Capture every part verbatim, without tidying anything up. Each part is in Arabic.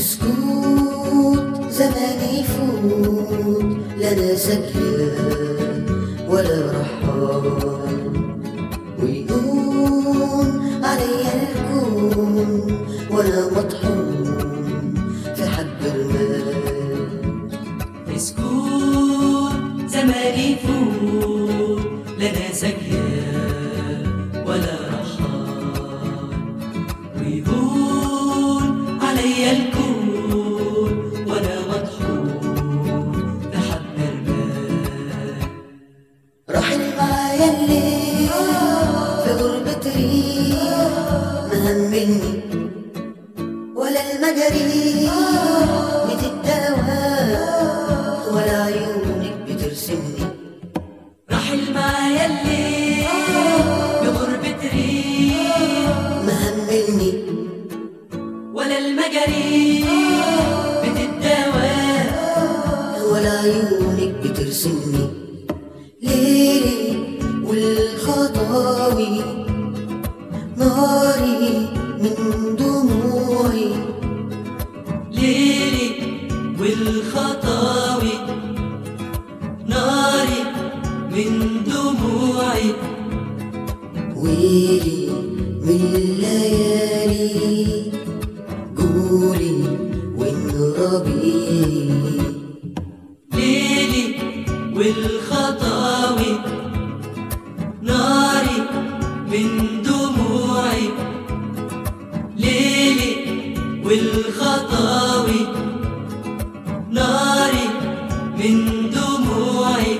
سكوت زمان يفوت لا سكية ولا رحال، ويقوم علي الكون وانا مطحون في حب رمال. سكوت زمان يفوت لا سكية ولا رحال، ويهون علي الكون وانا مطحون بحب رمال. رحل معايا الليل في غربة ريح، ما همني ولا المجاري بتداوى ولا عيونك بترسمني. رحل معايا الليل في غربة ريح، ما همني ولا المجاري بتداوى ولا عيونك بترسمني. ليلي والخطاوي ناري من دموعي، ليلي والخطاوي ناري من دموعي، ويلي من الليالي قولي وانربي. ليلي والخطاوي ناري من دموعي، ليلي والخطاوي ناري من دموعي،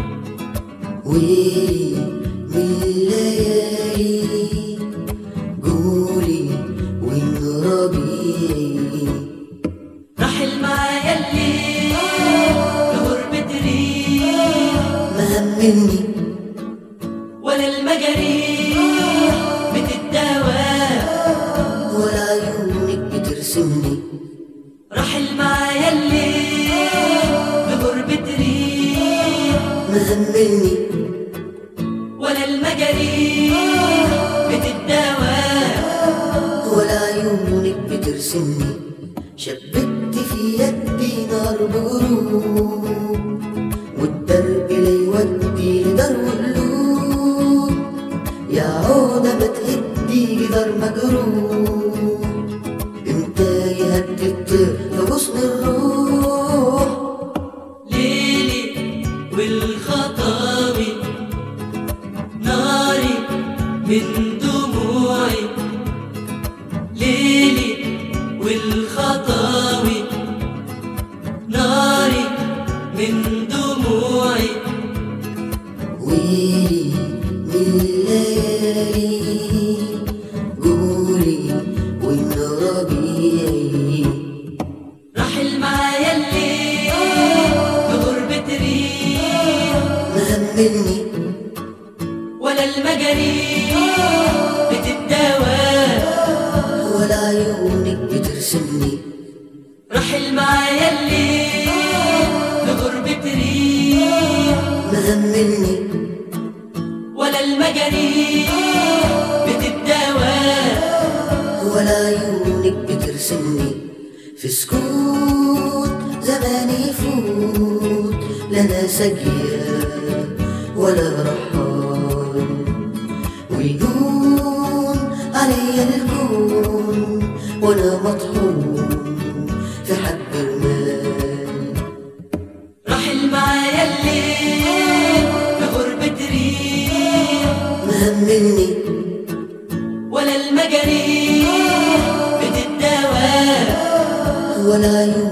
ويلي من الليالي قولي وانربي. رحل معايا الليل لغربة ريح، ما همني ولا المجاريح بتداوى ولا عيونك بترسمني. رحل معايا الليل لغربة ريح، ما همني ولا المجاريح بتداوى ولا عيونك بترسمني. شبكت في يدي نار بغروب، والدرب لا يودي لدار قلوب. يا عودة ما تهدي جدار مجروح، امتى يهدي الطير في غصن الروح. ليلي والخطاوي ناري من دموعي، ليلي والخطاوي ناري من دموعي، ويلي من الليالي قولي وانربي. رحل معايا الليل بغربة ريح، ما همني ولا المجاريح بتداوى ولا عيونك بترسمني. رحل معايا الليل بغربة ريح، ما همني ولا المجاريح بتداوى ولا عيونك بترسمني. في سكوت زمان يفوت لا سكية ولا رحال، ويهون علي الكون وانا مطحون في حب رمال. رحل معايا الليل بغربة ريح، ما همني ولا المجاريح بتداوى ولا عيونك